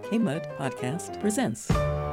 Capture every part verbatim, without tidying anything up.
K-Mud Podcast presents.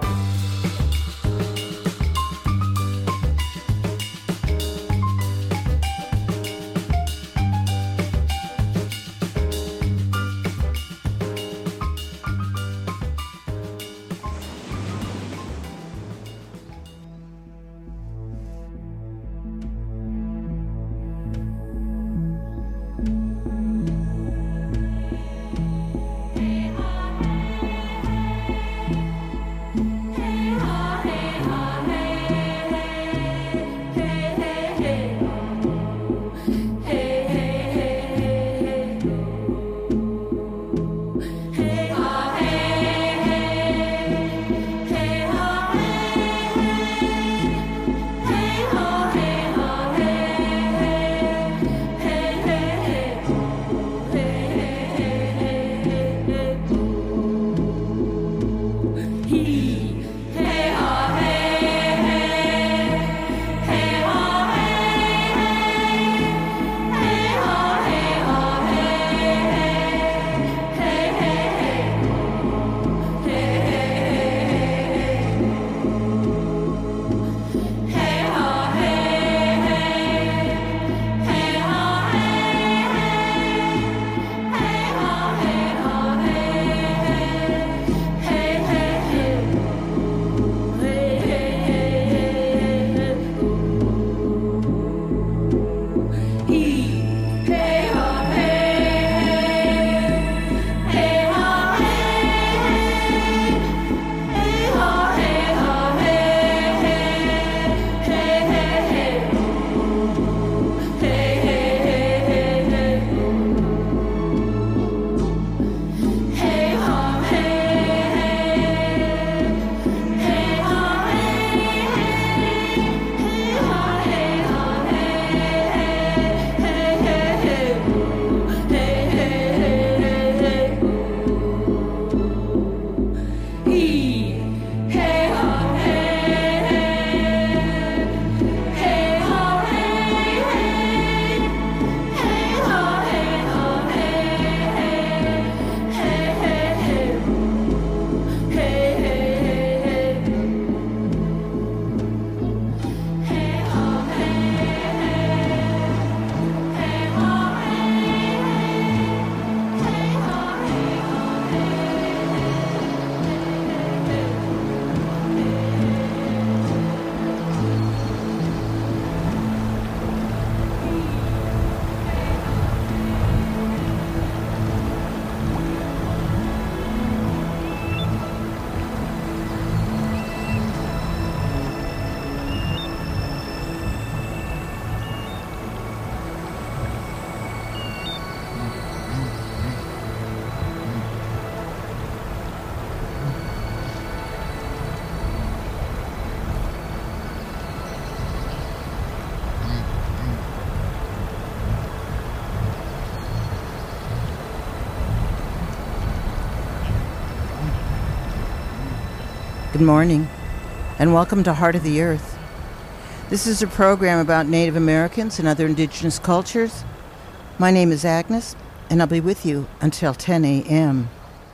Good morning, and welcome to Heart of the Earth. This is a program about Native Americans and other indigenous cultures. My name is Agnes, and I'll be with you until ten a.m.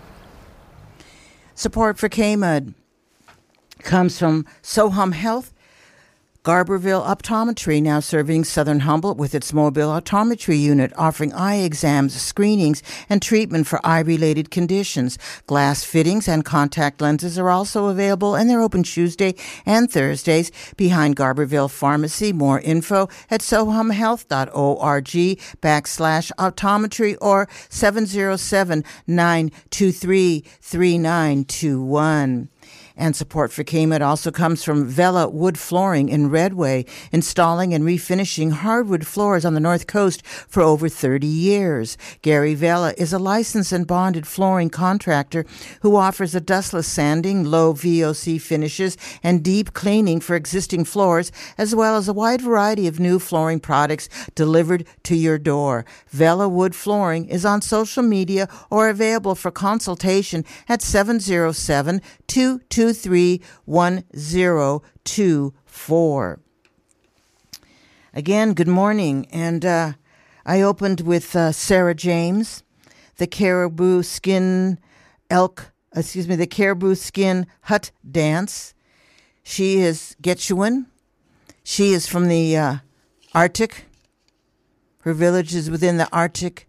Support for K-Mud comes from Sohum Health, Garberville Optometry, now serving Southern Humboldt with its mobile optometry unit, offering eye exams, screenings, and treatment for eye-related conditions. Glass fittings and contact lenses are also available, and they're open Tuesday and Thursdays behind Garberville Pharmacy. More info at sohumhealth dot org backslash optometry or seven zero seven, nine two three, three nine two one. And support for K-Mud also comes from Vela Wood Flooring in Redway, installing and refinishing hardwood floors on the North Coast for over thirty years. Gary Vela is a licensed and bonded flooring contractor who offers a dustless sanding, low V O C finishes, and deep cleaning for existing floors, as well as a wide variety of new flooring products delivered to your door. Vela Wood Flooring is on social media or available for consultation at seven zero seven, two two three, one zero two four. Again, good morning. And uh, I opened with uh, Sarah James, the Caribou Skin Elk excuse me, the Caribou Skin Hut Dance. She is Quechuan. She is from the uh, Arctic. Her village is within the Arctic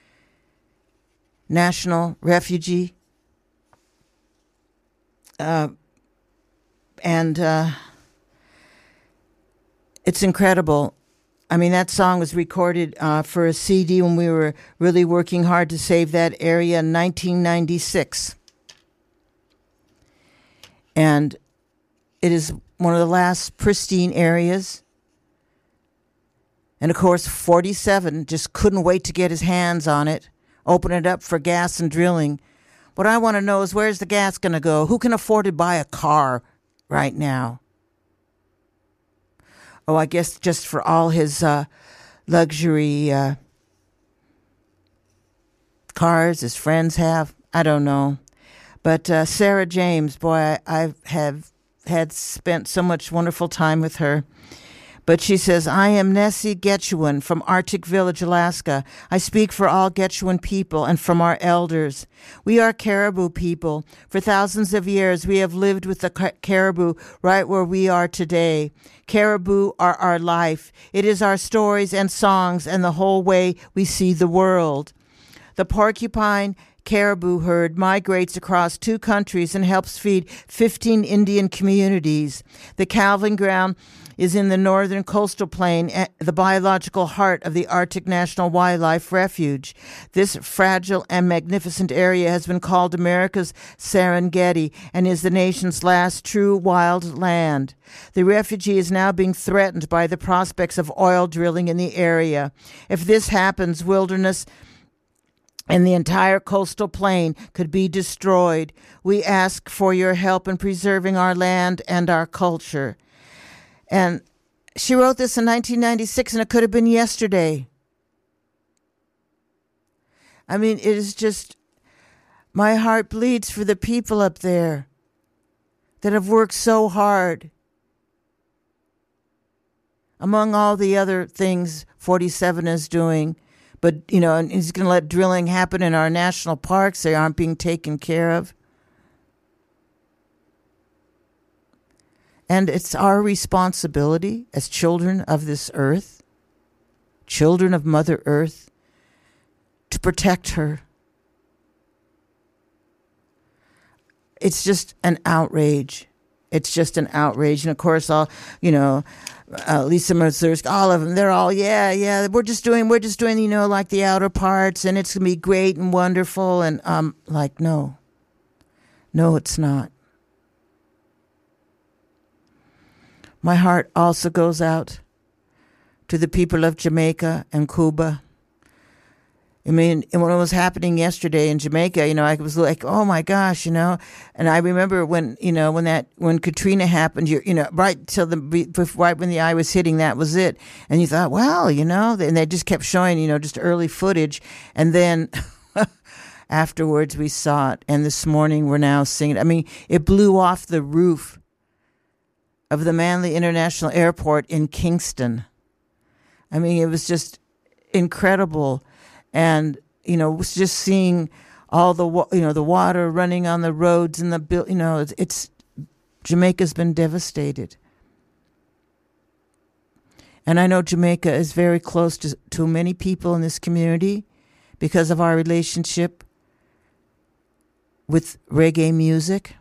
National Refugee. Uh, and uh, it's incredible. I mean, that song was recorded uh, for a C D when we were really working hard to save that area in nineteen ninety-six. And it is one of the last pristine areas. And of course, forty-seven just couldn't wait to get his hands on it, open it up for gas and drilling. What I want to know is, where's the gas going to go? Who can afford to buy a car right now? Oh, I guess just for all his uh, luxury uh, cars his friends have. I don't know. But uh, Sarah James, boy, I, I have had spent so much wonderful time with her. But she says, I am Nessie Quechuan from Arctic Village, Alaska. I speak for all Quechuan people and from our elders. We are Caribou people. For thousands of years, we have lived with the car- Caribou right where we are today. Caribou are our life. It is our stories and songs and the whole way we see the world. The porcupine caribou herd migrates across two countries and helps feed fifteen Indian communities. The calving ground is in the northern coastal plain, the biological heart of the Arctic National Wildlife Refuge. This fragile and magnificent area has been called America's Serengeti and is the nation's last true wild land. The refugee is now being threatened by the prospects of oil drilling in the area. If this happens, wilderness and the entire coastal plain could be destroyed. We ask for your help in preserving our land and our culture. And she wrote this in nineteen ninety-six, and it could have been yesterday. I mean, it is just, my heart bleeds for the people up there that have worked so hard. Among all the other things forty-seven is doing, but, you know, and he's going to let drilling happen in our national parks. They aren't being taken care of. And it's our responsibility as children of this earth, children of Mother Earth, to protect her. It's just an outrage. It's just an outrage. And of course, all, you know, uh, Lisa Mazursk, all of them, they're all, yeah, yeah, we're just doing, we're just doing, you know, like the outer parts, and it's going to be great and wonderful. And um, like, no, no, it's not. My heart also goes out to the people of Jamaica and Cuba. I mean, when it was happening yesterday in Jamaica, you know, I was like, oh my gosh, you know. And I remember when, you know, when that, when Katrina happened, you you know, right till the, right when the eye was hitting, that was it. And you thought, well, you know, and they just kept showing, you know, just early footage. And then afterwards we saw it. And this morning we're now seeing it. I mean, it blew off the roof of the Manly International Airport in Kingston. I mean, it was just incredible. And, you know, was just seeing all the, you know, the water running on the roads and the, you know, it's, it's Jamaica's been devastated. And I know Jamaica is very close to, to many people in this community because of our relationship with reggae music,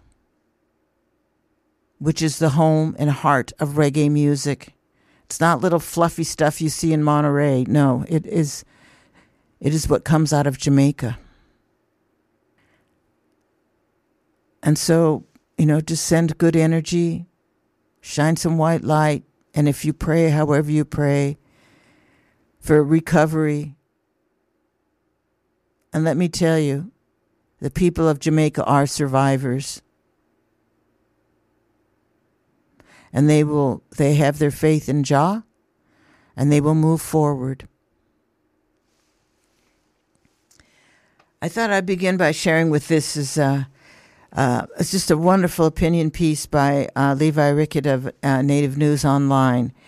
which is the home and heart of reggae music. It's not little fluffy stuff you see in Monterey. No, it is it is what comes out of Jamaica. And so, you know, just send good energy, shine some white light, and if you pray, however you pray, for recovery. And let me tell you, the people of Jamaica are survivors. And they will, they have their faith in Jah, and they will move forward. I thought I'd begin by sharing with this is uh, uh, it's just a wonderful opinion piece by uh, Levi Rickett of uh, Native News Online.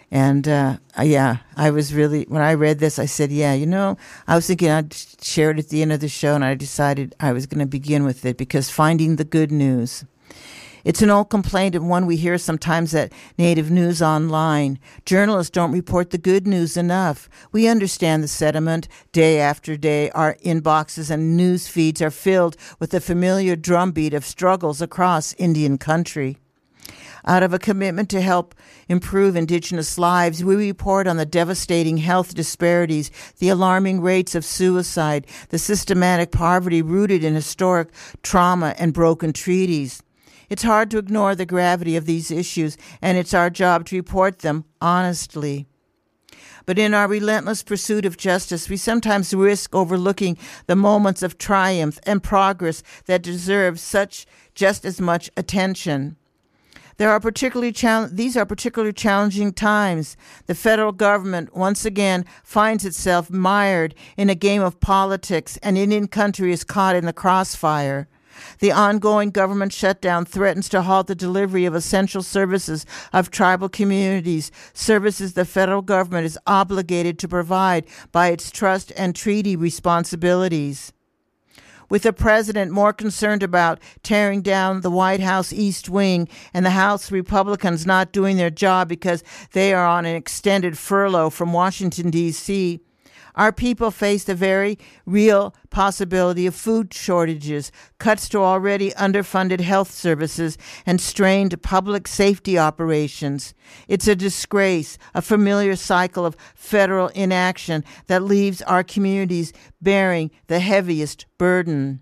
And uh, yeah, I was really, when I read this, I said, yeah, you know, I was thinking I'd share it at the end of the show, and I decided I was going to begin with it because finding the good news. It's an old complaint and one we hear sometimes at Native News Online. Journalists don't report the good news enough. We understand the sentiment. Day after day, our inboxes and news feeds are filled with the familiar drumbeat of struggles across Indian country. Out of a commitment to help improve Indigenous lives, we report on the devastating health disparities, the alarming rates of suicide, the systematic poverty rooted in historic trauma and broken treaties. It's hard to ignore the gravity of these issues, and it's our job to report them honestly. But in our relentless pursuit of justice, we sometimes risk overlooking the moments of triumph and progress that deserve such just as much attention. There are particularly chal- These are particularly challenging times. The federal government once again finds itself mired in a game of politics, and Indian country is caught in the crossfire. The ongoing government shutdown threatens to halt the delivery of essential services of tribal communities, services the federal government is obligated to provide by its trust and treaty responsibilities. With the president more concerned about tearing down the White House East Wing and the House Republicans not doing their job because they are on an extended furlough from Washington, D C, our people face the very real possibility of food shortages, cuts to already underfunded health services, and strained public safety operations. It's a disgrace, a familiar cycle of federal inaction that leaves our communities bearing the heaviest burden.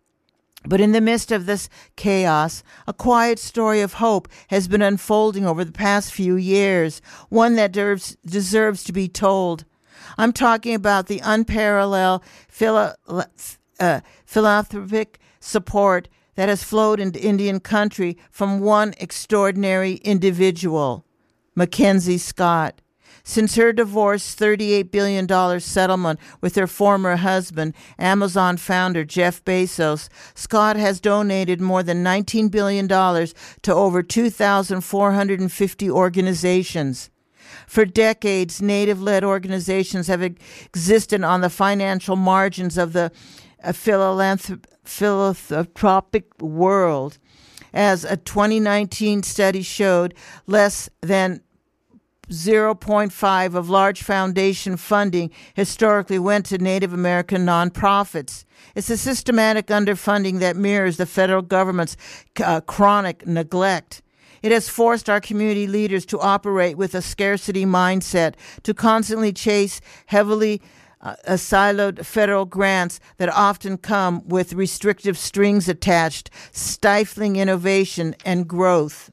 But in the midst of this chaos, a quiet story of hope has been unfolding over the past few years, one that deserves, deserves to be told. I'm talking about the unparalleled philo- uh, philanthropic support that has flowed into Indian country from one extraordinary individual, Mackenzie Scott. Since her divorce thirty-eight billion dollars settlement with her former husband, Amazon founder Jeff Bezos, Scott has donated more than nineteen billion dollars to over two thousand four hundred fifty organizations. For decades, Native-led organizations have existed on the financial margins of the uh, philanthrop- philanthropic world. As a twenty nineteen study showed, less than zero point five of large foundation funding historically went to Native American nonprofits. It's a systematic underfunding that mirrors the federal government's uh, chronic neglect. It has forced our community leaders to operate with a scarcity mindset, to constantly chase heavily uh, siloed federal grants that often come with restrictive strings attached, stifling innovation and growth.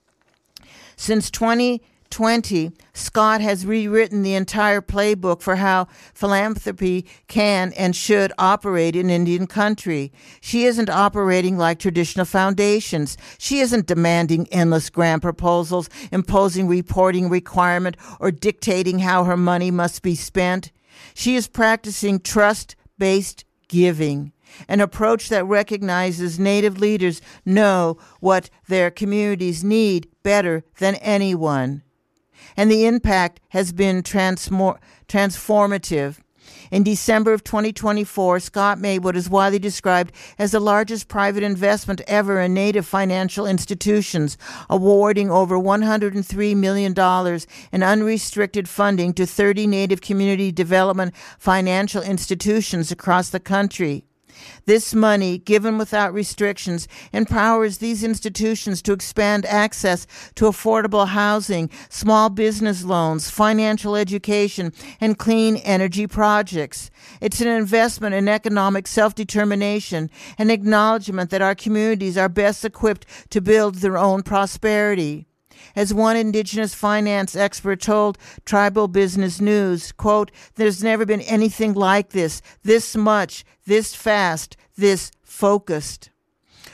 Since twenty twenty, Scott has rewritten the entire playbook for how philanthropy can and should operate in Indian country. She isn't operating like traditional foundations. She isn't demanding endless grant proposals, imposing reporting requirement, or dictating how her money must be spent. She is practicing trust-based giving, an approach that recognizes Native leaders know what their communities need better than anyone. And the impact has been transmor- transformative. In December of twenty twenty-four, Scott made what is widely described as the largest private investment ever in Native financial institutions, awarding over one hundred three million dollars in unrestricted funding to thirty Native community development financial institutions across the country. This money, given without restrictions, empowers these institutions to expand access to affordable housing, small business loans, financial education, and clean energy projects. It's an investment in economic self-determination, an acknowledgement that our communities are best equipped to build their own prosperity. As one Indigenous finance expert told Tribal Business News, quote, "There's never been anything like this, this much, this fast, this focused."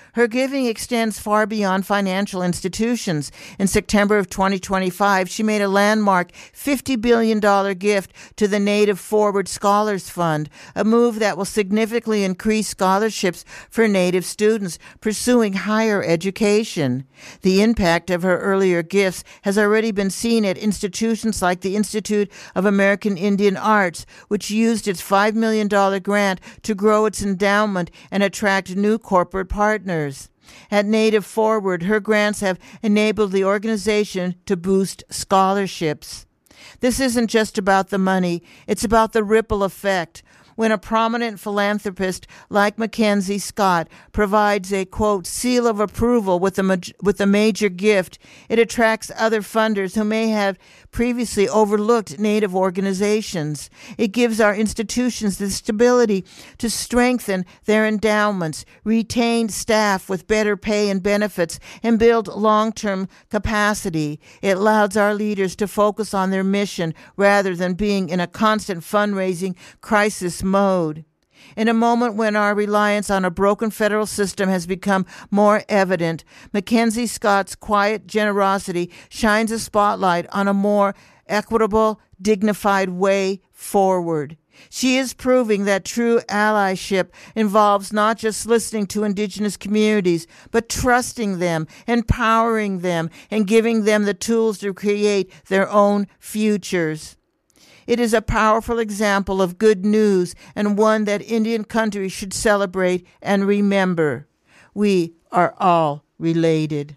Her giving extends far beyond financial institutions. In September of twenty twenty-five, she made a landmark fifty billion dollars gift to the Native Forward Scholars Fund, a move that will significantly increase scholarships for Native students pursuing higher education. The impact of her earlier gifts has already been seen at institutions like the Institute of American Indian Arts, which used its five million dollars grant to grow its endowment and attract new corporate partners. At Native Forward, her grants have enabled the organization to boost scholarships. This isn't just about the money, it's about the ripple effect. When a prominent philanthropist like Mackenzie Scott provides a, quote, seal of approval with a, ma- with a major gift, it attracts other funders who may have previously overlooked Native organizations. It gives our institutions the stability to strengthen their endowments, retain staff with better pay and benefits, and build long-term capacity. It allows our leaders to focus on their mission rather than being in a constant fundraising crisis mode. In a moment when our reliance on a broken federal system has become more evident, Mackenzie Scott's quiet generosity shines a spotlight on a more equitable, dignified way forward. She is proving that true allyship involves not just listening to Indigenous communities, but trusting them, empowering them, and giving them the tools to create their own futures. It is a powerful example of good news and one that Indian country should celebrate and remember. We are all related.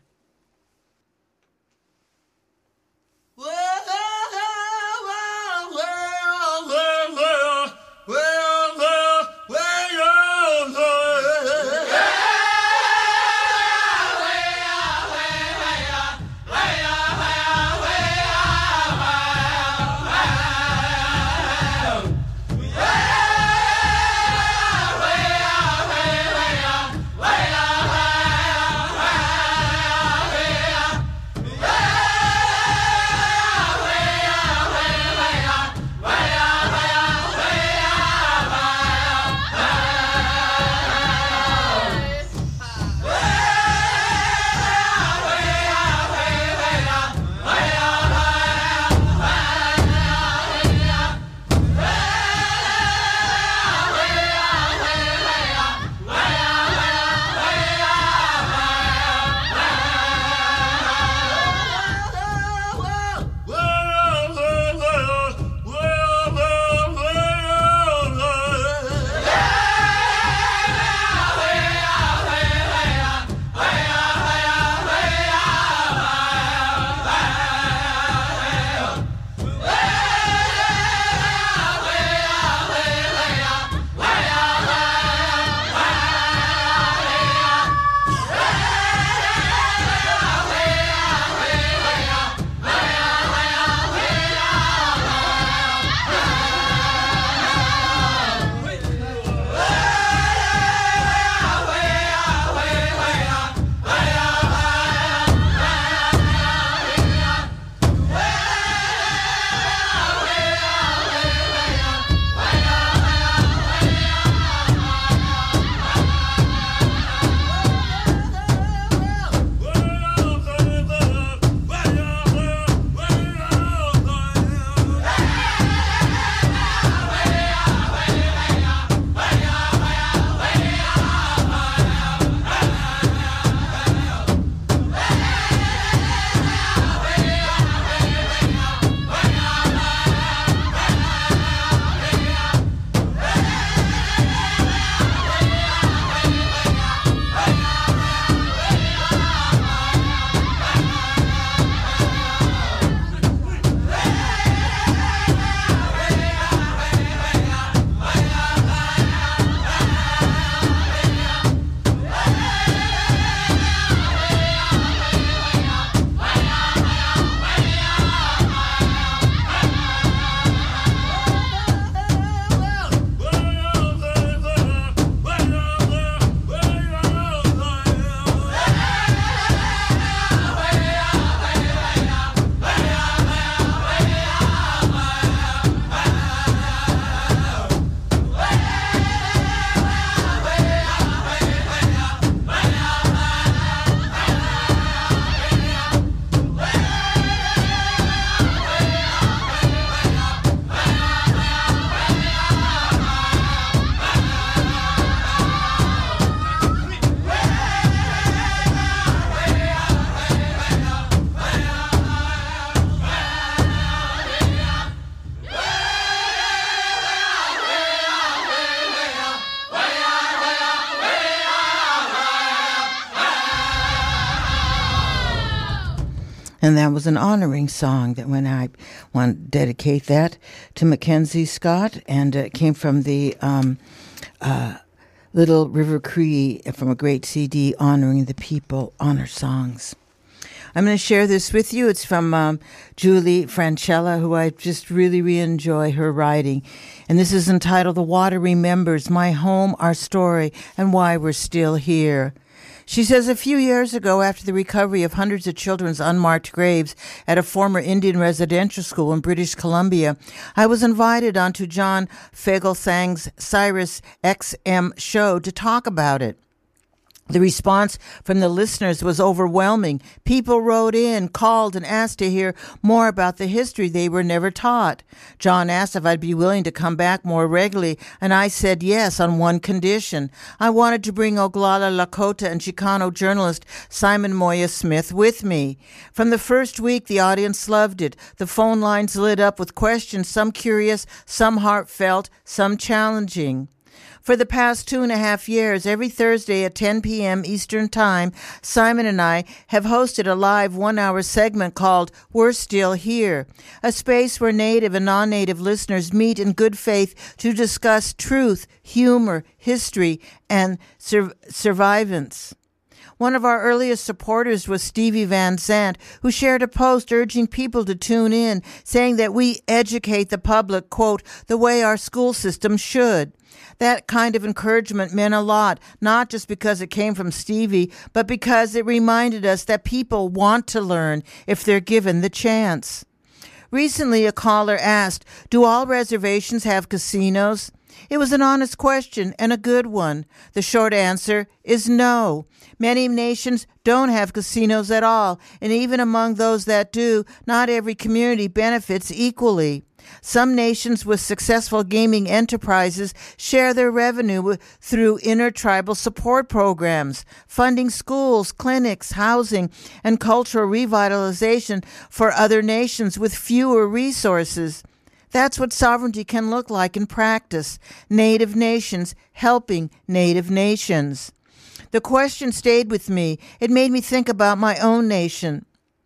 And that was an honoring song that when I want to dedicate that to Mackenzie Scott, and it came from the um, uh, Little River Cree from a great C D, Honoring the People, Honor Songs. I'm going to share this with you. It's from um, Julie Francella, who I just really, really enjoy her writing. And this is entitled The Water Remembers, My Home, Our Story, and Why We're Still Here. She says, a few years ago, after the recovery of hundreds of children's unmarked graves at a former Indian residential school in British Columbia, I was invited onto John Fugelsang's Sirius X M show to talk about it. The response from the listeners was overwhelming. People wrote in, called, and asked to hear more about the history they were never taught. John asked if I'd be willing to come back more regularly, and I said yes on one condition. I wanted to bring Oglala Lakota and Chicano journalist Simon Moya Smith with me. From the first week, the audience loved it. The phone lines lit up with questions, some curious, some heartfelt, some challenging. For the past two and a half years, every Thursday at ten p.m. Eastern Time, Simon and I have hosted a live one-hour segment called We're Still Here, a space where Native and non-Native listeners meet in good faith to discuss truth, humor, history, and sur- survivance. One of our earliest supporters was Stevie Van Zandt, who shared a post urging people to tune in, saying that we educate the public, quote, the way our school system should. That kind of encouragement meant a lot, not just because it came from Stevie, but because it reminded us that people want to learn if they're given the chance. Recently, a caller asked, do all reservations have casinos? It was an honest question and a good one. The short answer is no. Many nations don't have casinos at all, and even among those that do, not every community benefits equally. Some nations with successful gaming enterprises share their revenue through intertribal support programs, funding schools, clinics, housing, and cultural revitalization for other nations with fewer resources. That's what sovereignty can look like in practice. Native nations helping Native nations. The question stayed with me. It made me think about my own nation,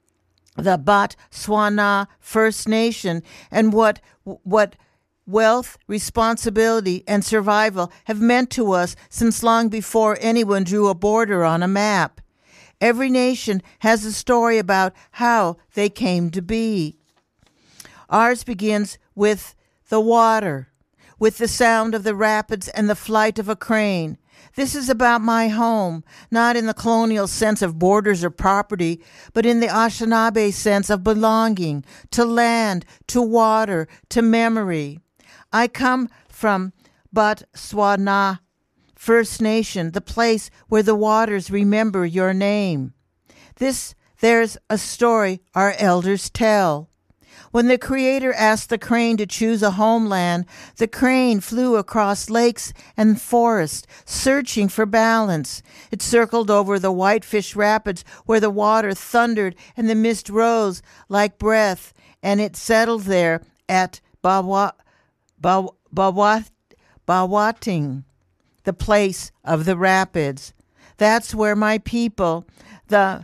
the Botswana First Nation, and what what wealth, responsibility, and survival have meant to us since long before anyone drew a border on a map. Every nation has a story about how they came to be. Ours begins with the water, with the sound of the rapids and the flight of a crane. This is about my home, not in the colonial sense of borders or property, but in the Anishinaabe sense of belonging to land, to water, to memory. I come from Botswana First Nation, the place where the waters remember your name. This, there's a story our elders tell. When the Creator asked the crane to choose a homeland, the crane flew across lakes and forests, searching for balance. It circled over the Whitefish Rapids, where the water thundered and the mist rose like breath, and it settled there at Bawa, Bawa, Bawa, Bawating, the place of the rapids. That's where my people, the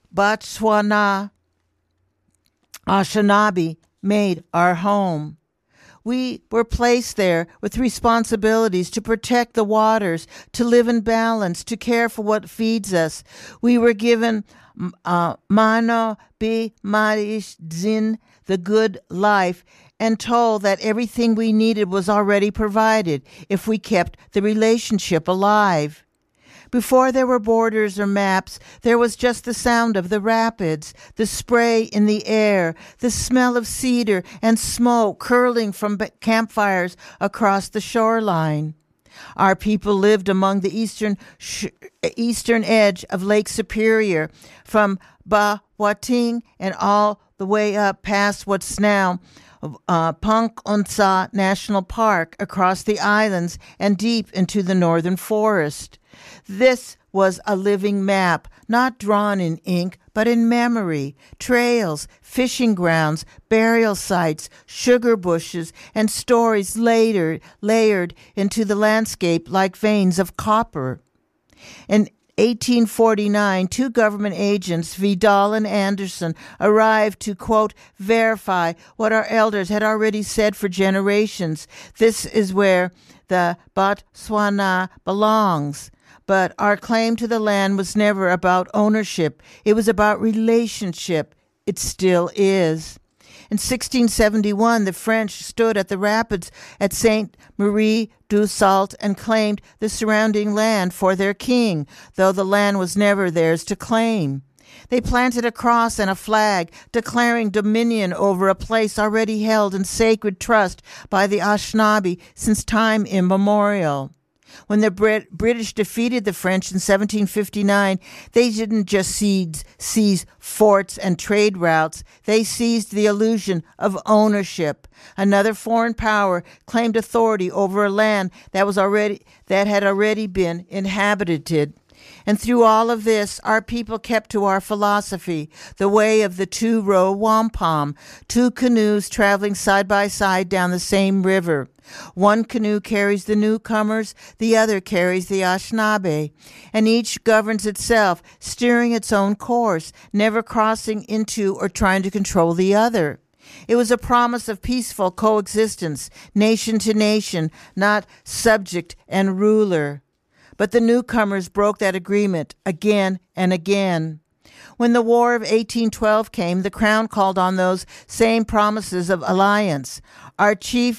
Botswana Anishinaabe, made our home. We were placed there with responsibilities to protect the waters, to live in balance, to care for what feeds us. We were given uh, mano bi zin, the good life, and told that everything we needed was already provided if we kept the relationship alive. Before there were borders or maps, there was just the sound of the rapids, the spray in the air, the smell of cedar and smoke curling from campfires across the shoreline. Our people lived among the eastern sh- eastern edge of Lake Superior, from Bawating and all the way up past what's now uh, Punk-Unsa National Park, across the islands and deep into the northern forest. This was a living map, not drawn in ink, but in memory. Trails, fishing grounds, burial sites, sugar bushes, and stories later layered into the landscape like veins of copper. And eighteen forty-nine, two government agents, Vidal and Anderson, arrived to, quote, verify what our elders had already said for generations. This is where the Botswana belongs. But our claim to the land was never about ownership. It was about relationship. It still is. In sixteen seventy-one, the French stood at the rapids at Sainte Marie du Sault and claimed the surrounding land for their king, though the land was never theirs to claim. They planted a cross and a flag, declaring dominion over a place already held in sacred trust by the Anishinaabe since time immemorial. When the Brit- British defeated the French in seventeen fifty-nine, they didn't just seize, seize forts and trade routes. They seized the illusion of ownership. Another foreign power claimed authority over a land that was already that had already been inhabited. And through all of this, our people kept to our philosophy, the way of the two-row wampum, two canoes traveling side by side down the same river. One canoe carries the newcomers, the other carries the Anishinaabe, and each governs itself, steering its own course, never crossing into or trying to control the other. It was a promise of peaceful coexistence, nation to nation, not subject and ruler. But the newcomers broke that agreement again and again. When the War of eighteen twelve came, the Crown called on those same promises of alliance. Our chief,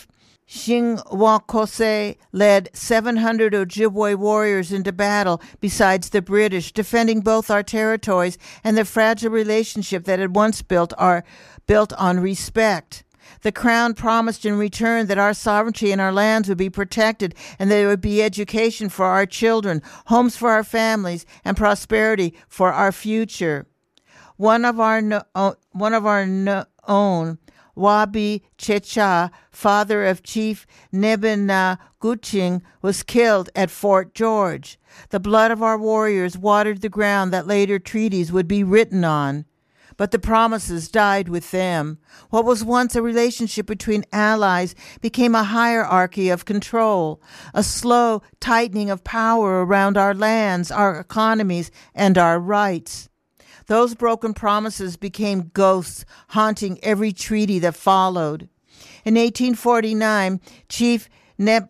Shinwakose, led seven hundred Ojibwe warriors into battle besides the British, defending both our territories and the fragile relationship that had once built, our, built on respect. The Crown promised in return that our sovereignty and our lands would be protected and there would be education for our children, homes for our families, and prosperity for our future. One of our no, one of our no, own, Wabi Checha, father of Chief Nebina Guching, was killed at Fort George. The blood of our warriors watered the ground that later treaties would be written on. But the promises died with them. What was once a relationship between allies became a hierarchy of control, a slow tightening of power around our lands, our economies, and our rights. Those broken promises became ghosts haunting every treaty that followed. In eighteen forty-nine, Chief Neb-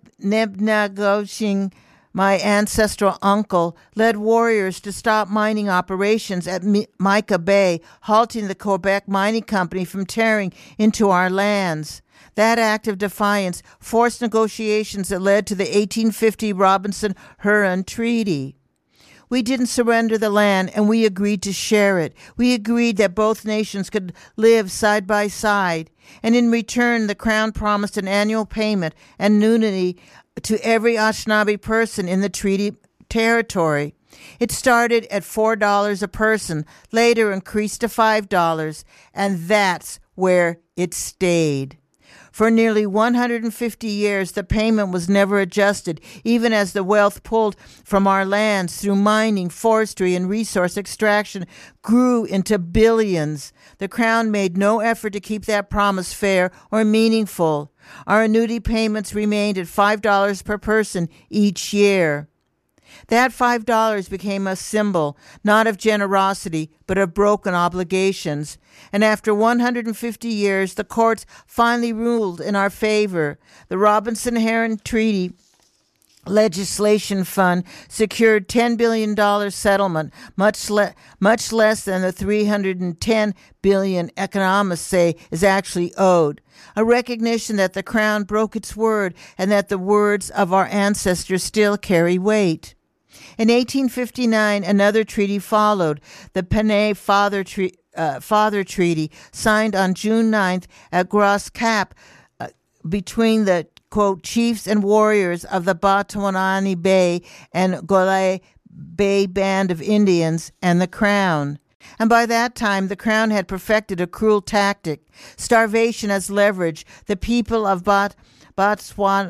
Nebna my ancestral uncle, led warriors to stop mining operations at Mica Bay, halting the Quebec Mining Company from tearing into our lands. That act of defiance forced negotiations that led to the eighteen fifty Robinson-Huron Treaty. We didn't surrender the land, and we agreed to share it. We agreed that both nations could live side by side. And in return, the Crown promised an annual payment and nudity to every Anishinaabe person in the treaty territory. It started at four dollars a person, later increased to five dollars, and that's where it stayed. For nearly one hundred fifty years, the payment was never adjusted, even as the wealth pulled from our lands through mining, forestry, and resource extraction grew into billions. The Crown made no effort to keep that promise fair or meaningful. Our annuity payments remained at five dollars per person each year. That five dollars became a symbol, not of generosity, but of broken obligations. And after one hundred fifty years, the courts finally ruled in our favor. The Robinson-Huron Treaty Legislation Fund secured ten billion dollars settlement, much, le- much less than the three hundred ten billion dollars economists say is actually owed. A recognition that the Crown broke its word and that the words of our ancestors still carry weight. In eighteen fifty-nine, another treaty followed, the Penay Father, Tre- uh, Father Treaty, signed on June ninth at Gros Cap uh, between the, quote, chiefs and warriors of the Botswana Bay and Golay Bay Band of Indians and the Crown. And by that time, the Crown had perfected a cruel tactic, starvation as leverage. The people of Bot- Botswana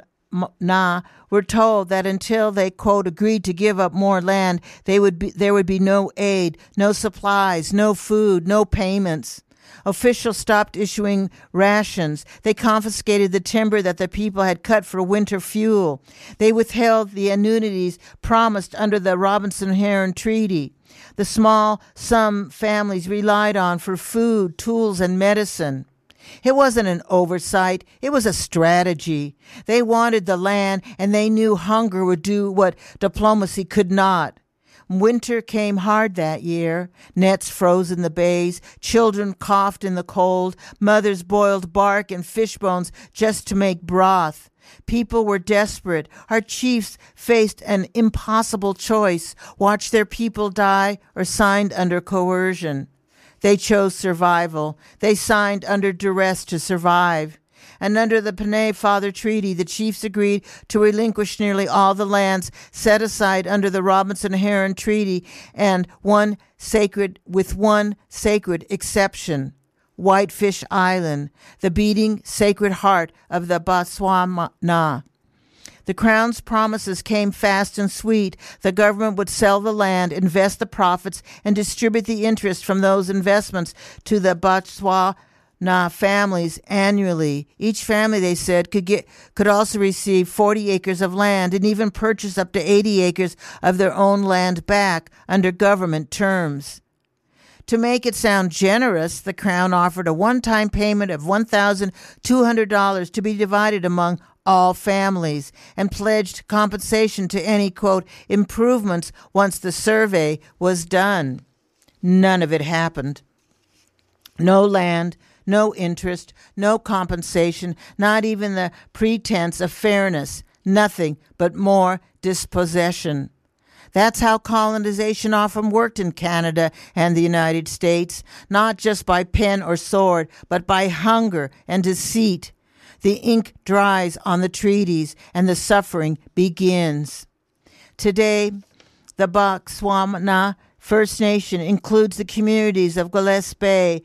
were told that until they, quote, agreed to give up more land, they would be, there would be no aid, no supplies, no food, no payments. Officials stopped issuing rations. They confiscated the timber that the people had cut for winter fuel. They withheld the annuities promised under the Robinson-Herron Treaty. The small sum families relied on for food, tools, and medicine. It wasn't an oversight. It was a strategy. They wanted the land, and they knew hunger would do what diplomacy could not. Winter came hard that year. Nets froze in the bays. Children coughed in the cold. Mothers boiled bark and fish bones just to make broth. People were desperate. Our chiefs faced an impossible choice: watch their people die or signed under coercion. They chose survival. They signed under duress to survive. And under the Panay Father Treaty, the chiefs agreed to relinquish nearly all the lands set aside under the Robinson-Herron Treaty, and one sacred, with one sacred exception: Whitefish Island, the beating sacred heart of the Botswana. The Crown's promises came fast and sweet. The government would sell the land, invest the profits, and distribute the interest from those investments to the Botswana families annually. Each family, they said, could get could also receive forty acres of land and even purchase up to eighty acres of their own land back under government terms. To make it sound generous, the Crown offered a one-time payment of one thousand two hundred dollars to be divided among all families, and pledged compensation to any, quote, improvements once the survey was done. None of it happened. No land, no interest, no compensation, not even the pretense of fairness, nothing but more dispossession. That's how colonization often worked in Canada and the United States, not just by pen or sword, but by hunger and deceit. The ink dries on the treaties and the suffering begins. Today, the Botswana First Nation includes the communities of Gillespie,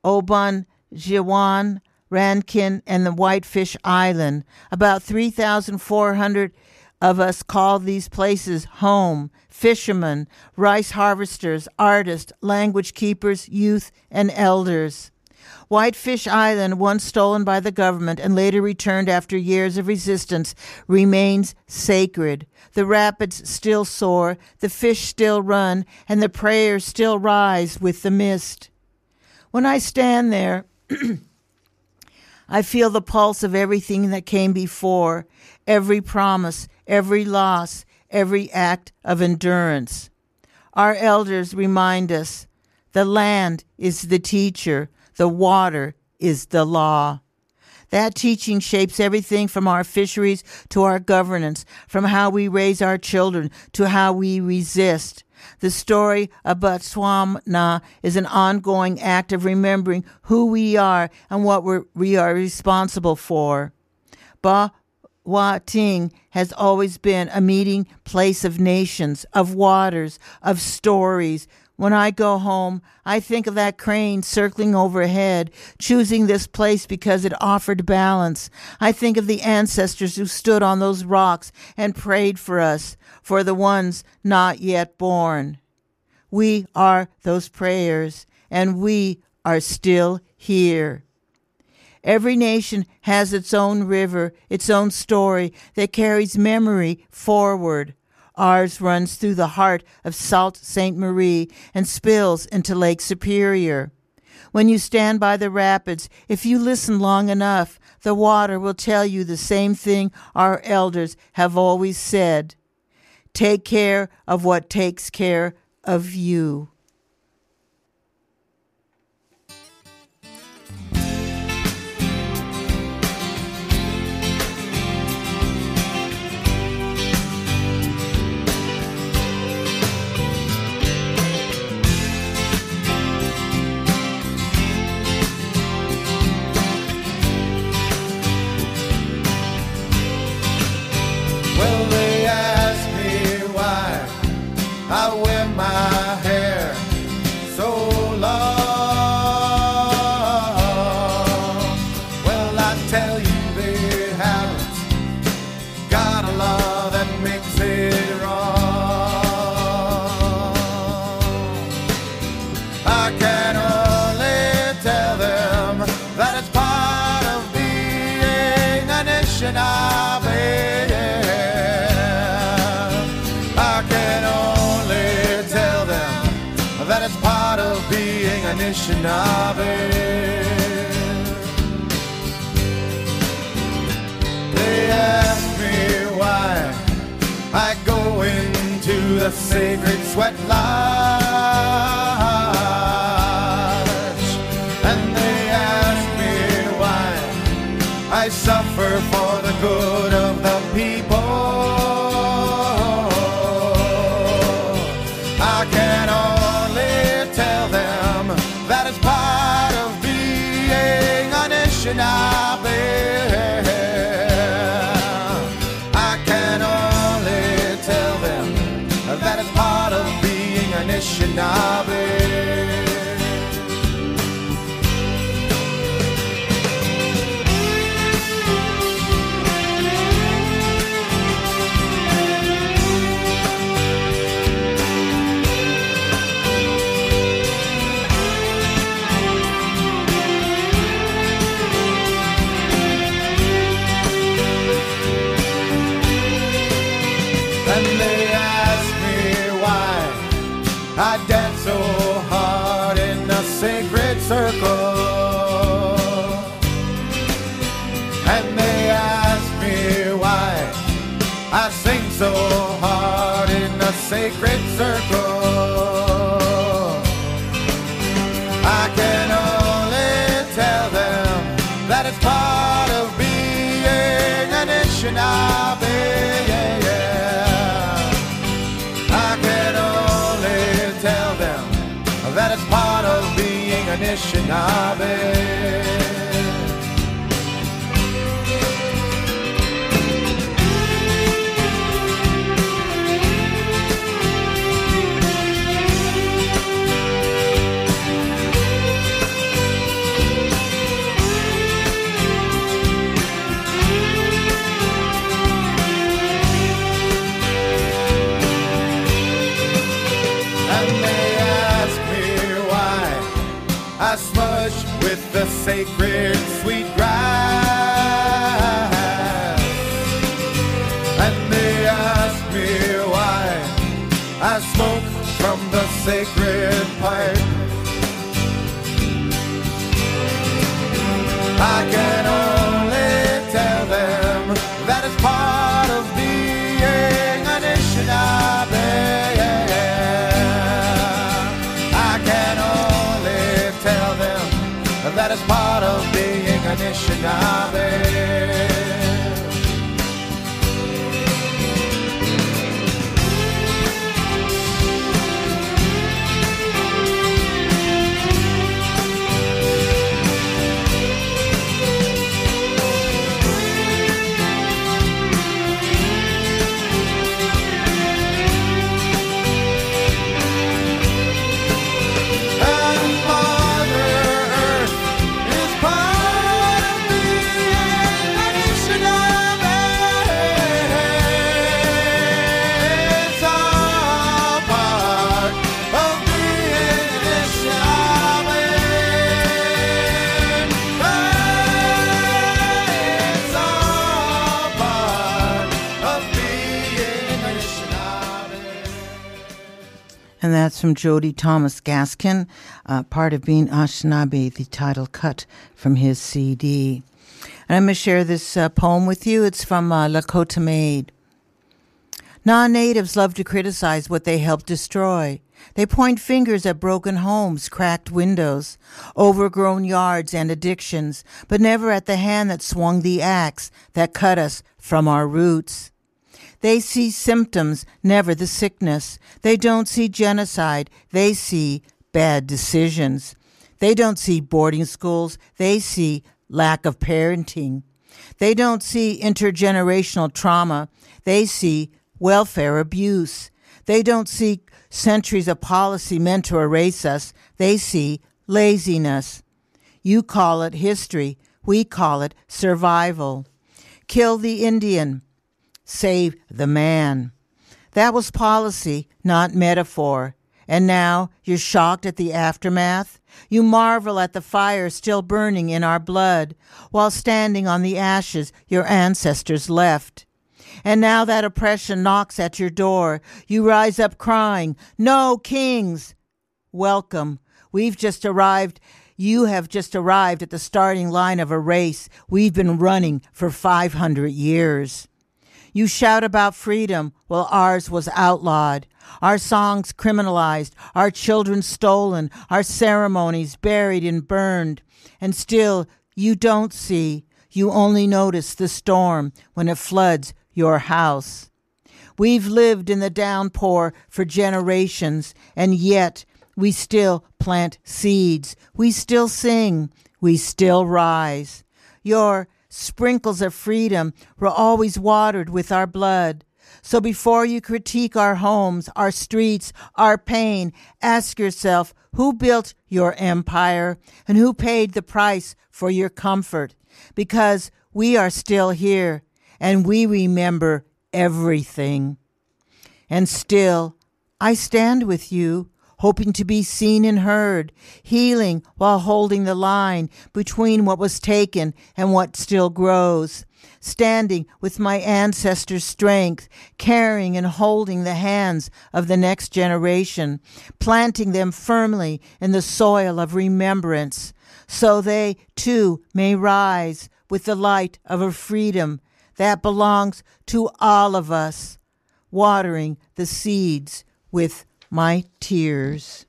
Obonjiwan, Rankin, and the Whitefish Island. About three thousand four hundred of us call these places home: fishermen, rice harvesters, artists, language keepers, youth, and elders. Whitefish Island, once stolen by the government and later returned after years of resistance, remains sacred. The rapids still soar, the fish still run, and the prayers still rise with the mist. When I stand there, I feel the pulse of everything that came before, every promise, every loss, every act of endurance. Our elders remind us the land is the teacher, the water is the law. That teaching shapes everything from our fisheries to our governance, from how we raise our children to how we resist. The story of Botswana is an ongoing act of remembering who we are and what we're, we are responsible for. Ba-Wa-Ting has always been a meeting place of nations, of waters, of stories. When I go home, I think of that crane circling overhead, choosing this place because it offered balance. I think of the ancestors who stood on those rocks and prayed for us, for the ones not yet born. We are those prayers, and we are still here. Every nation has its own river, its own story that carries memory forward. Ours runs through the heart of Sault Ste. Marie and spills into Lake Superior. When you stand by the rapids, if you listen long enough, the water will tell you the same thing our elders have always said. Take care of what takes care of you. I wear my hair so long. Well, I tell you, they haven't got a law that makes it wrong. I can only tell Anishinaabe. They ask me why I go into the sacred sweat lodge, and they ask me why I suffer for the good of the people. I can only tell them that it's part of being Anishinaabe. I can only tell them that it's part of being Anishinaabe. I dance so hard in a sacred circle, and they ask me why I sing so hard in a sacred circle. I can only tell them that it's part of being Anishinaabe. Yeah, yeah. I can only tell them that it's part of being Anishinaabe. I smudge with the sacred sweet grass, and they ask me why I smoke from the sacred pipe. I can only tell them that it's part of being Anishinaabe. That is part of being Anishinaabe. And that's from Jody Thomas Gaskin, uh, part of being Anishinaabe, the title cut from his C D. And I'm going to share this uh, poem with you. It's from uh, Lakota Maid. Non-natives love to criticize what they help destroy. They point fingers at broken homes, cracked windows, overgrown yards, and addictions, but never at the hand that swung the axe that cut us from our roots. They see symptoms, never the sickness. They don't see genocide. They see bad decisions. They don't see boarding schools. They see lack of parenting. They don't see intergenerational trauma. They see welfare abuse. They don't see centuries of policy meant to erase us. They see laziness. You call it history. We call it survival. Kill the Indian. Save the man. That was policy, not metaphor. And now you're shocked at the aftermath? You marvel at the fire still burning in our blood, while standing on the ashes your ancestors left. And now that oppression knocks at your door, you rise up crying, "No kings!" Welcome. we've just arrived. You have just arrived at the starting line of a race we've been running for five hundred years. You shout about freedom while ours was outlawed, our songs criminalized, our children stolen, our ceremonies buried and burned. And still you don't see, you only notice the storm when it floods your house. We've lived in the downpour for generations, and yet we still plant seeds. We still sing. We still rise. Your sprinkles of freedom were always watered with our blood. So before you critique our homes, our streets, our pain, ask yourself, who built your empire and who paid the price for your comfort? Because we are still here and we remember everything. And still, I stand with you, hoping to be seen and heard, healing while holding the line between what was taken and what still grows, standing with my ancestors' strength, carrying and holding the hands of the next generation, planting them firmly in the soil of remembrance, so they too may rise with the light of a freedom that belongs to all of us, watering the seeds with my tears.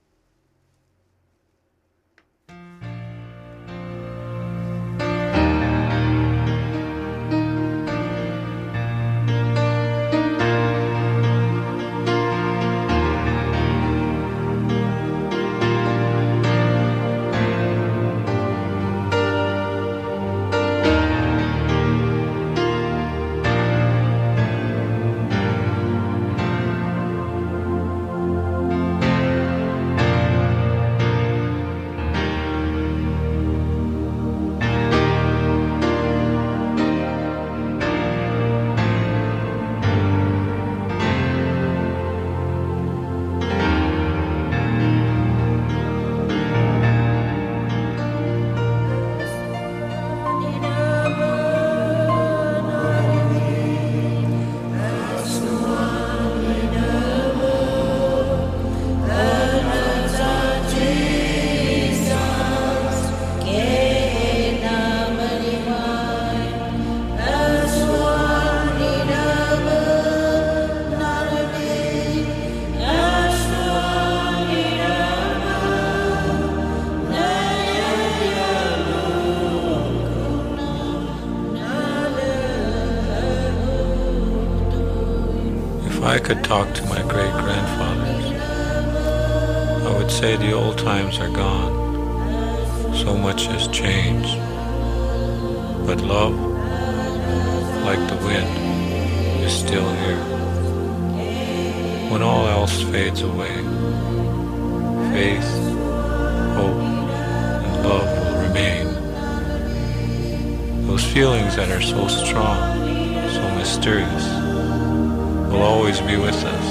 If I could talk to my great-grandfathers, I would say the old times are gone. So much has changed. But love, like the wind, is still here. When all else fades away, faith, hope, and love will remain. Those feelings that are so strong, so mysterious, will always be with us.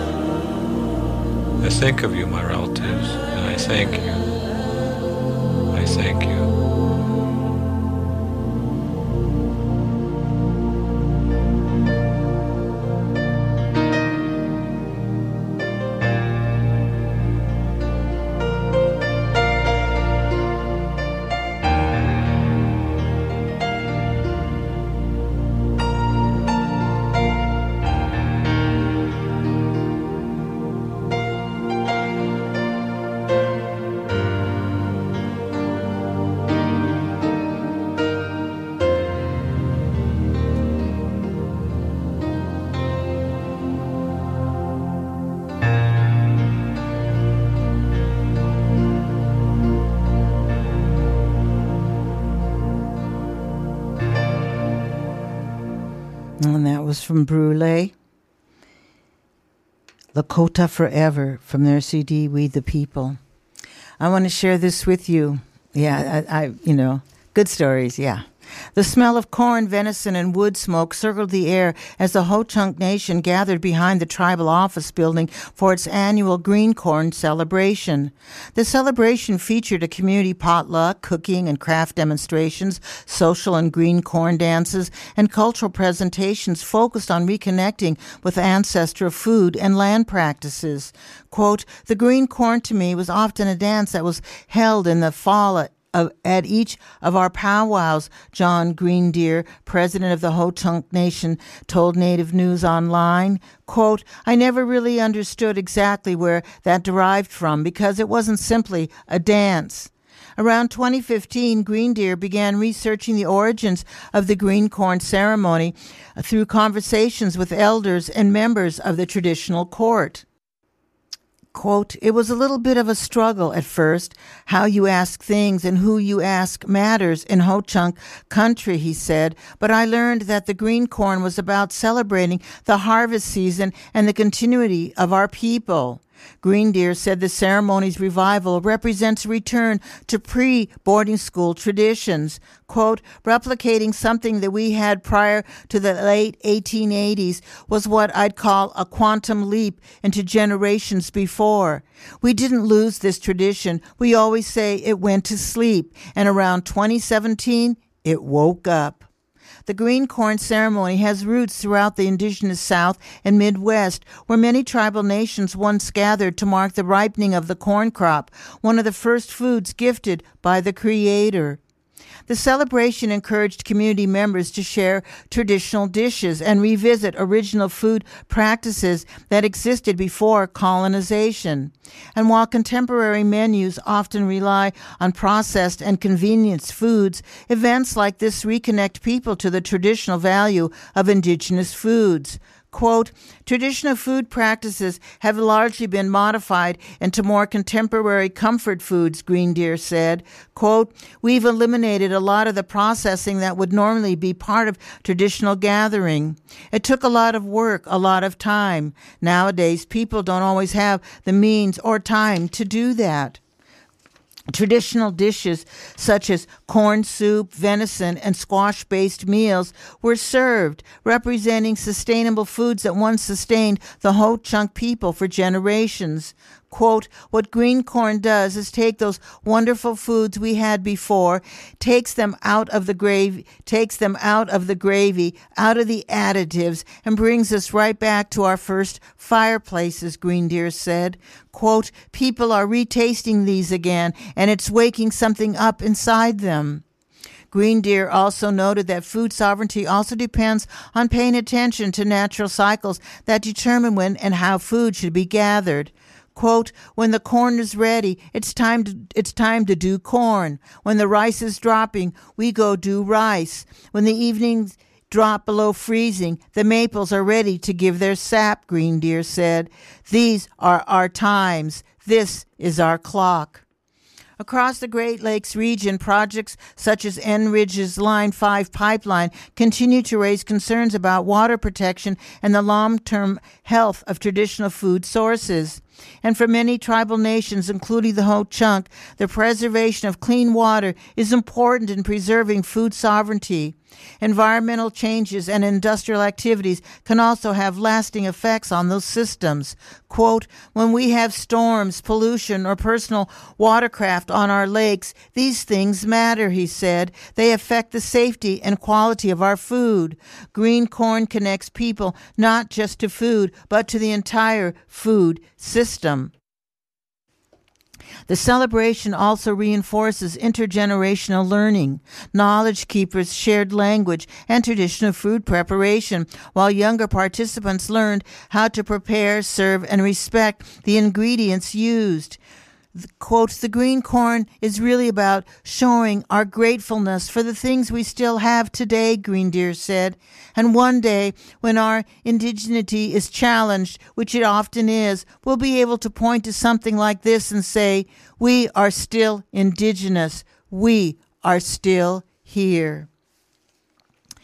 I think of you, my relatives, and I thank you. I thank you. And that was from Brûlé. Lakota Forever from their C D, We the People. I want to share this with you. Yeah, I, I you know, good stories, yeah. The smell of corn, venison, and wood smoke circled the air as the Ho-Chunk Nation gathered behind the tribal office building for its annual green corn celebration. The celebration featured a community potluck, cooking and craft demonstrations, social and green corn dances, and cultural presentations focused on reconnecting with ancestral food and land practices. Quote, "The green corn to me was often a dance that was held in the fall Of, at each of our powwows," John Greendeer, president of the Ho-Chunk Nation, told Native News Online. Quote, "I never really understood exactly where that derived from because it wasn't simply a dance." Around twenty fifteen, Greendeer began researching the origins of the green corn ceremony through conversations with elders and members of the traditional court. Quote, "It was a little bit of a struggle at first. How you ask things and who you ask matters in Ho-Chunk country," he said. "But I learned that the green corn was about celebrating the harvest season and the continuity of our people." Greendeer said the ceremony's revival represents a return to pre-boarding school traditions, quote, "Replicating something that we had prior to the late eighteen eighties was what I'd call a quantum leap into generations before. We didn't lose this tradition. We always say it went to sleep, and around twenty seventeen, it woke up." The green corn ceremony has roots throughout the indigenous South and Midwest, where many tribal nations once gathered to mark the ripening of the corn crop, one of the first foods gifted by the Creator. The celebration encouraged community members to share traditional dishes and revisit original food practices that existed before colonization. And while contemporary menus often rely on processed and convenience foods, events like this reconnect people to the traditional value of indigenous foods. Quote, "Traditional food practices have largely been modified into more contemporary comfort foods," Greendeer said. Quote, "We've eliminated a lot of the processing that would normally be part of traditional gathering. It took a lot of work, a lot of time. Nowadays, people don't always have the means or time to do that." Traditional dishes such as corn soup, venison, and squash-based meals were served, representing sustainable foods that once sustained the Ho-Chunk people for generations. Quote, "What green corn does is take those wonderful foods we had before, takes them out of the gravy, takes them out of the gravy, out of the additives, and brings us right back to our first fireplaces," Greendeer said. Quote, "People are retasting these again, and it's waking something up inside them." Greendeer also noted that food sovereignty also depends on paying attention to natural cycles that determine when and how food should be gathered. Quote, "When the corn is ready, it's time to it's time to do corn. When the rice is dropping, we go do rice. When the evenings drop below freezing, the maples are ready to give their sap," Greendeer said. "These are our times. This is our clock." Across the Great Lakes region, projects such as Enridge's Line five pipeline continue to raise concerns about water protection and the long-term health of traditional food sources. And for many tribal nations, including the Ho-Chunk, the preservation of clean water is important in preserving food sovereignty. Environmental changes and industrial activities can also have lasting effects on those systems. Quote, "When we have storms, pollution, or personal watercraft on our lakes, these things matter," he said. "They affect the safety and quality of our food. Green corn connects people not just to food, but to the entire food system." The celebration also reinforces intergenerational learning, knowledge keepers shared language, and traditional food preparation, while younger participants learned how to prepare, serve, and respect the ingredients used. Quote, "The green corn is really about showing our gratefulness for the things we still have today," Greendeer said. "And one day, when our indigeneity is challenged, which it often is, we'll be able to point to something like this and say, we are still indigenous. We are still here."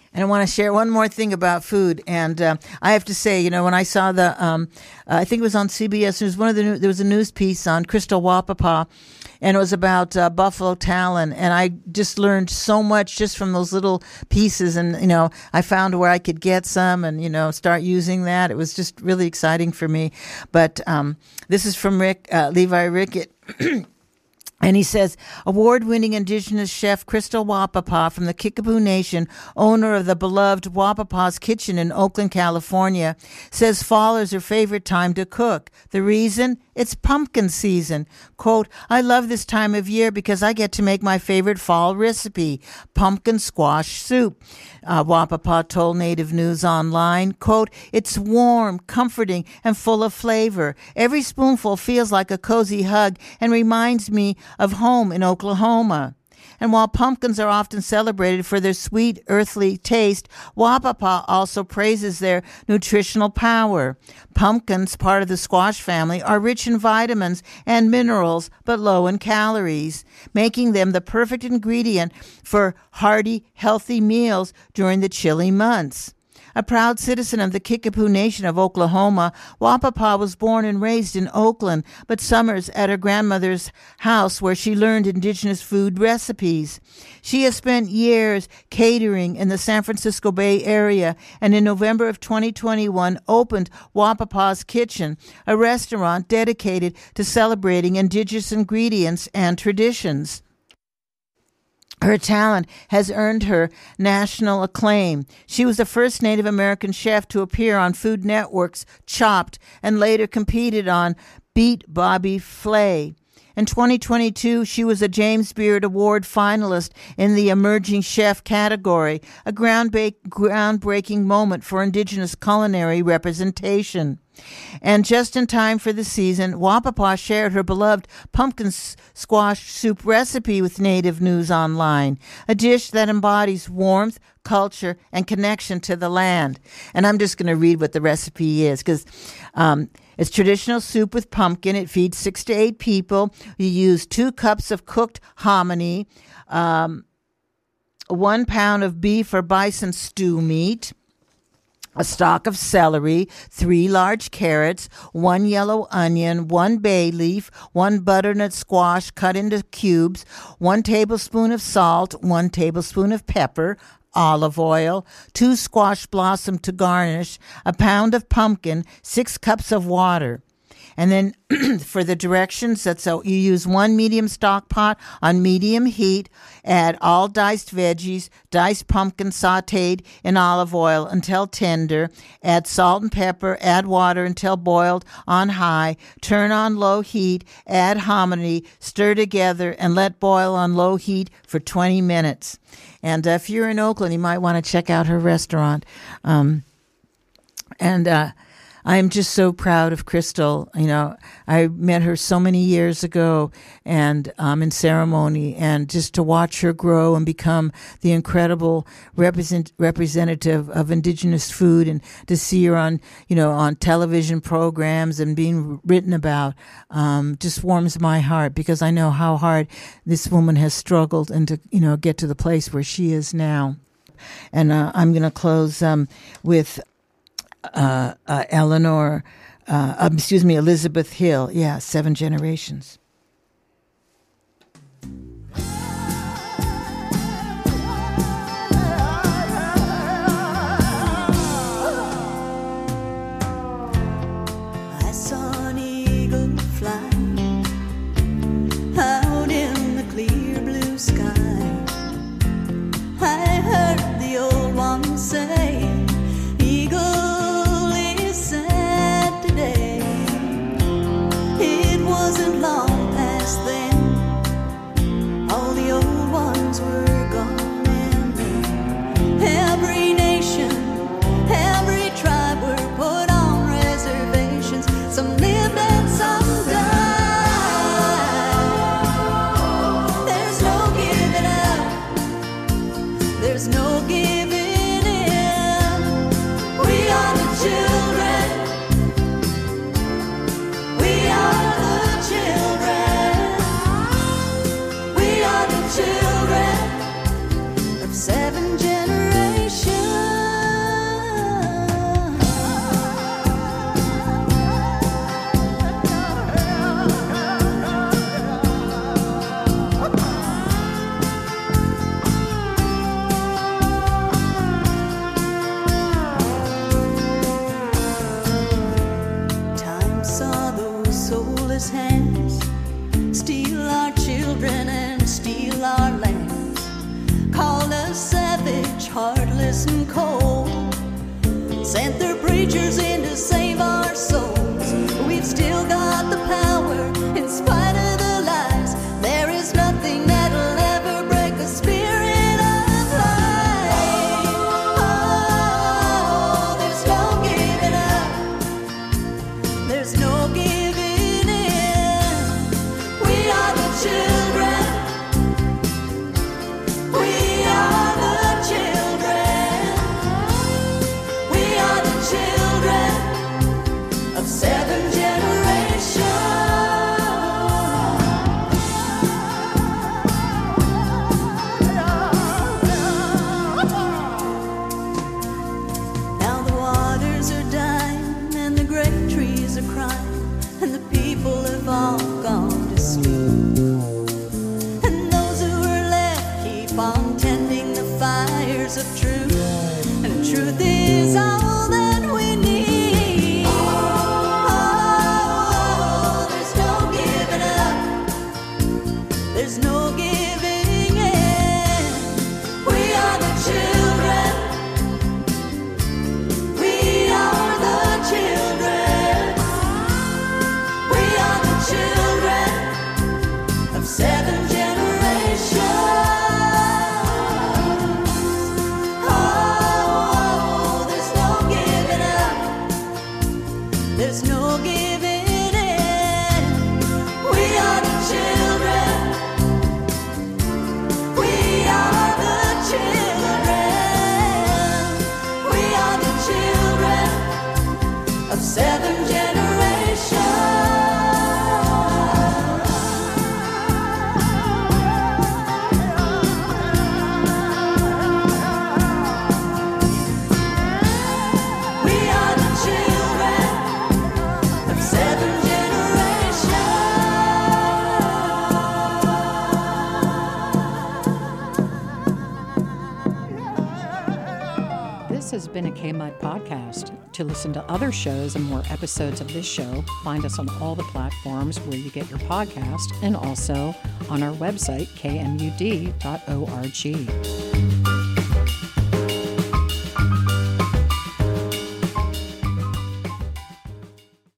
And I want to share one more thing about food. And uh, I have to say, you know, when I saw the, um, uh, I think it was on C B S News, one of the new, there was a news piece on Crystal Wapapa, and it was about uh, buffalo talon. And I just learned so much just from those little pieces. And, you know, I found where I could get some and, you know, start using that. It was just really exciting for me. But um, this is from Rick, uh, Levi Rickett. And he says, award-winning Indigenous chef Crystal Wapapa from the Kickapoo Nation, owner of the beloved Wapapa's Kitchen in Oakland, California, says fall is her favorite time to cook. The reason? It's pumpkin season. Quote, I love this time of year because I get to make my favorite fall recipe, pumpkin squash soup. Uh, Wapapa told Native News Online, quote, it's warm, comforting, and full of flavor. Every spoonful feels like a cozy hug and reminds me of home in Oklahoma. And while pumpkins are often celebrated for their sweet, earthly taste, Wapapa also praises their nutritional power. Pumpkins, part of the squash family, are rich in vitamins and minerals, but low in calories, making them the perfect ingredient for hearty, healthy meals during the chilly months. A proud citizen of the Kickapoo Nation of Oklahoma, Wapapa was born and raised in Oakland, but summers at her grandmother's house where she learned indigenous food recipes. She has spent years catering in the San Francisco Bay Area and in November of twenty twenty-one opened Wapapa's Kitchen, a restaurant dedicated to celebrating indigenous ingredients and traditions. Her talent has earned her national acclaim. She was the first Native American chef to appear on Food Network's Chopped and later competed on Beat Bobby Flay. In twenty twenty-two, she was a James Beard Award finalist in the Emerging Chef category, a groundbreaking moment for Indigenous culinary representation. And just in time for the season, Wapapa shared her beloved pumpkin squash soup recipe with Native News Online, a dish that embodies warmth, culture, and connection to the land. And I'm just going to read what the recipe is, because um, it's traditional soup with pumpkin. It feeds six to eight people. You use two cups of cooked hominy, um, one pound of beef or bison stew meat, a stalk of celery, three large carrots, one yellow onion, one bay leaf, one butternut squash cut into cubes, one tablespoon of salt, one tablespoon of pepper, olive oil, two squash blossom to garnish, a pound of pumpkin, six cups of water. And then for the directions, that's so you use one medium stock pot on medium heat, add all diced veggies, diced pumpkin sautéed in olive oil until tender, add salt and pepper, add water until boiled on high, turn on low heat, add hominy, stir together, and let boil on low heat for twenty minutes. And uh, if you're in Oakland, you might want to check out her restaurant. Um, and uh I am just so proud of Crystal. You know, I met her so many years ago and um, in ceremony, and just to watch her grow and become the incredible represent, representative of Indigenous food, and to see her on, you know, on television programs and being written about, um, just warms my heart, because I know how hard this woman has struggled and to, you know, get to the place where she is now. And uh, I'm going to close um, with Uh, uh, Eleanor, uh, um, excuse me, Elizabeth Hill. Yeah, Seven Generations. I saw an eagle fly out in the clear blue sky. I heard the old one say, eagle wasn't long past then, all the old ones were gone, and every nation, every tribe were put on reservations. Some lived and some died. There's no giving up, there's no giving in. We are the children, we are the children. father's hands, steal our children and steal our lands, called us savage, heartless and cold, sent their preachers in to save our souls. We've still got the power in spite of the lies. There is nothing that'll ever break the spirit of life. Oh, there's no giving up. There's no giving in. We are the children. We are the children. We are the children of seven generations. Now the waters are dying and the great trees are crying and the people have all gone to sleep. And those who are left keep on tending the fires of truth. And truth is all that we need. Oh, there's no giving up. There's no giving in. We are the children. We are the children. We are the children of seven generations. Oh, there's no giving up. There's no giving in. We are the children. We are the children. We are the children of seven generations. We are the children of seven generations. This has been a K-Mud podcast. To listen to other shows and more episodes of this show, find us on all the platforms where you get your podcast and also on our website, k m u d dot org.